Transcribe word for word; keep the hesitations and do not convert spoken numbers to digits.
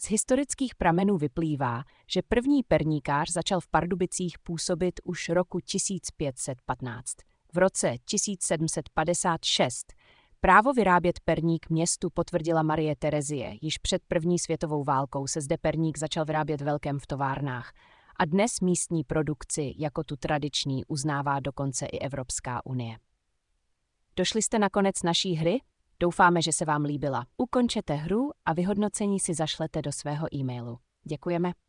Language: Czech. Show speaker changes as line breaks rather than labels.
Z historických pramenů vyplývá, že první perníkář začal v Pardubicích působit už roku tisíc pět set patnáct. V roce tisíc sedm set padesát šest právo vyrábět perník městu potvrdila Marie Terezie. Již před první světovou válkou se zde perník začal vyrábět velkem v továrnách a dnes místní produkci jako tu tradiční uznává dokonce i Evropská unie. Došli jste na konec naší hry? Doufáme, že se vám líbila. Ukončete hru a vyhodnocení si zašlete do svého e-mailu. Děkujeme.